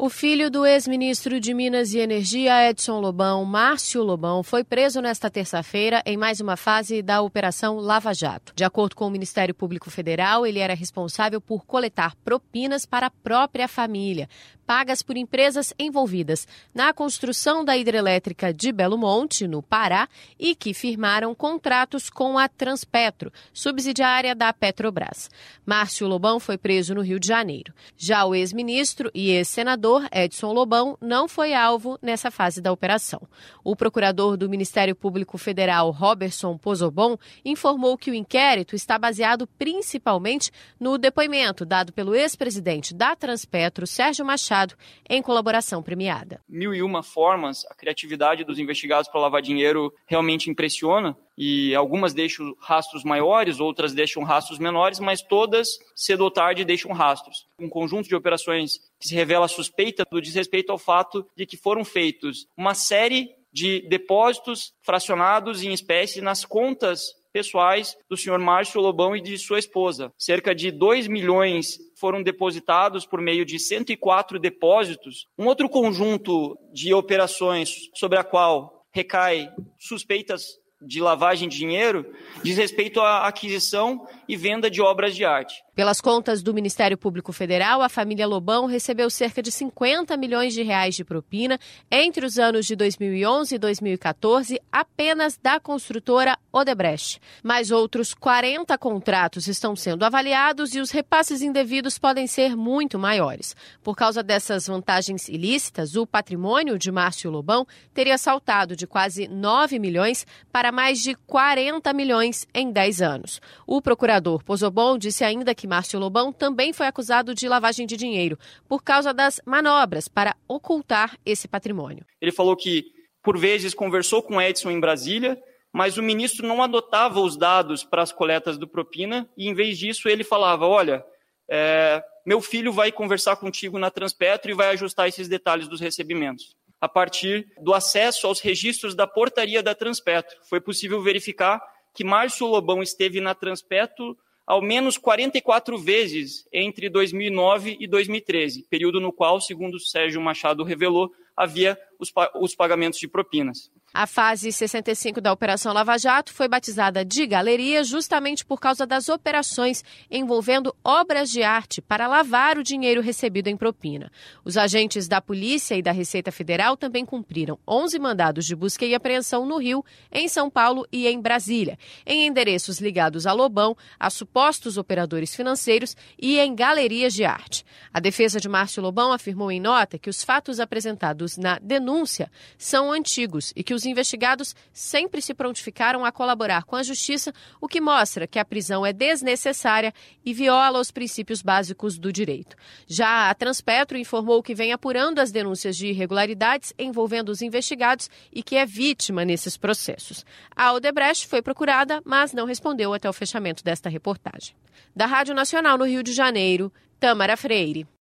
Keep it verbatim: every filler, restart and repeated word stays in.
O filho do ex-ministro de Minas e Energia, Edson Lobão, Márcio Lobão, foi preso nesta terça-feira em mais uma fase da Operação Lava Jato. De acordo com o Ministério Público Federal, ele era responsável por coletar propinas para a própria família, pagas por empresas envolvidas na construção da hidrelétrica de Belo Monte, no Pará, e que firmaram contratos com a Transpetro, subsidiária da Petrobras. Márcio Lobão foi preso no Rio de Janeiro. Já o ex-ministro e ex-senador Edson Lobão não foi alvo nessa fase da operação. O procurador do Ministério Público Federal, Roberson Pozobon, informou que o inquérito está baseado principalmente no depoimento dado pelo ex-presidente da Transpetro, Sérgio Machado, em colaboração premiada. Mil e uma formas, a criatividade dos investigados para lavar dinheiro realmente impressiona. E algumas deixam rastros maiores, outras deixam rastros menores, mas todas, cedo ou tarde, deixam rastros. Um conjunto de operações que se revela suspeita do desrespeito ao fato de que foram feitos uma série de depósitos fracionados em espécie nas contas pessoais do senhor Márcio Lobão e de sua esposa. Cerca de dois milhões foram depositados por meio de cento e quatro depósitos. Um outro conjunto de operações sobre a qual recai suspeitas de lavagem de dinheiro diz respeito à aquisição e venda de obras de arte. Pelas contas do Ministério Público Federal, a família Lobão recebeu cerca de cinquenta milhões de reais de propina entre os anos de dois mil e onze e dois mil e quatorze, apenas da construtora Odebrecht. Mais outros quarenta contratos estão sendo avaliados e os repasses indevidos podem ser muito maiores. Por causa dessas vantagens ilícitas, o patrimônio de Márcio Lobão teria saltado de quase nove milhões para mais de quarenta milhões em dez anos. O procurador Pozobon disse ainda que Márcio Lobão também foi acusado de lavagem de dinheiro por causa das manobras para ocultar esse patrimônio. Ele falou que, por vezes, conversou com Edson em Brasília, mas o ministro não adotava os dados para as coletas do propina e, em vez disso, ele falava, olha, é, meu filho vai conversar contigo na Transpetro e vai ajustar esses detalhes dos recebimentos. A partir do acesso aos registros da portaria da Transpetro, foi possível verificar que Márcio Lobão esteve na Transpetro ao menos quarenta e quatro vezes entre dois mil e nove e dois mil e treze, período no qual, segundo Sérgio Machado revelou, havia os, os pagamentos de propinas. A fase sessenta e cinco da Operação Lava Jato foi batizada de Galeria justamente por causa das operações envolvendo obras de arte para lavar o dinheiro recebido em propina. Os agentes da Polícia e da Receita Federal também cumpriram onze mandados de busca e apreensão no Rio, em São Paulo e em Brasília, em endereços ligados a Lobão, a supostos operadores financeiros e em galerias de arte. A defesa de Márcio Lobão afirmou em nota que os fatos apresentados na denúncia são antigos e que os Os investigados sempre se prontificaram a colaborar com a Justiça, o que mostra que a prisão é desnecessária e viola os princípios básicos do direito. Já a Transpetro informou que vem apurando as denúncias de irregularidades envolvendo os investigados e que é vítima nesses processos. A Odebrecht foi procurada, mas não respondeu até o fechamento desta reportagem. Da Rádio Nacional no Rio de Janeiro, Tâmara Freire.